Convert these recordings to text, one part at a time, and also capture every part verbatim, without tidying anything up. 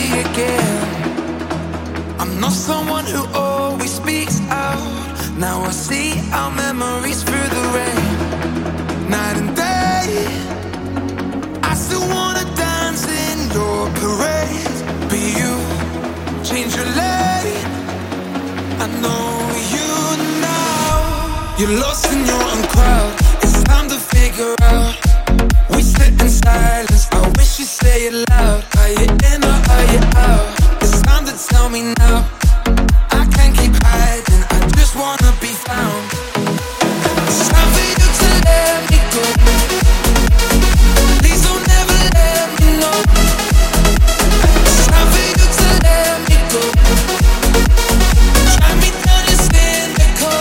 again. I'm not someone who always speaks out. Now I see our memories through the rain. Night and day, I still wanna dance in your parade. But you change your lane. I know you now. You're lost in your own crowd. It's time to figure out. We sit in silence. I wish you'd say it loud. Are you in or are you out? It's time to tell me now. I can't keep hiding. I just wanna be found. It's time for you to let me go. Please don't ever let me know. It's time for you to let me go. Drag me down your cynical.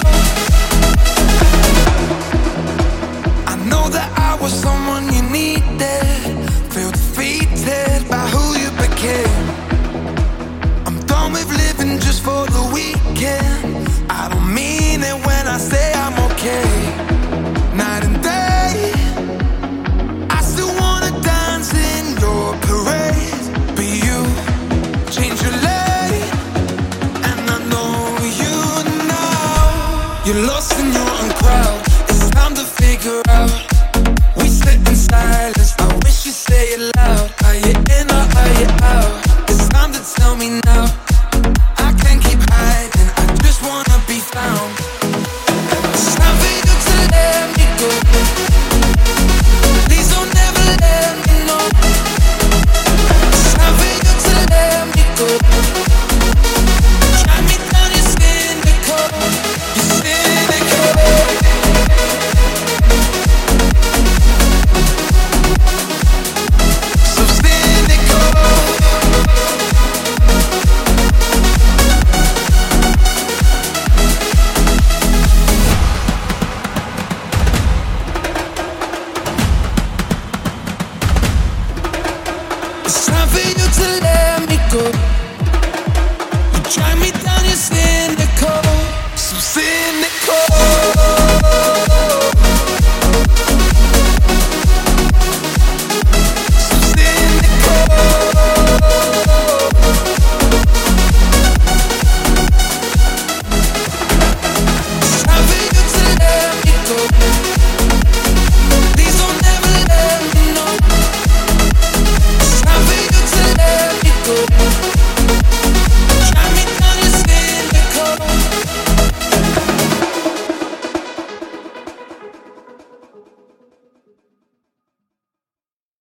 I know that I was someone you needed. Feel defeated by who you became. I'm done with living just for the weekend. I don't mean it when I say I'm okay. Night and day, I still wanna dance in your parade. But you change your lane, and I know you now. You're lost in your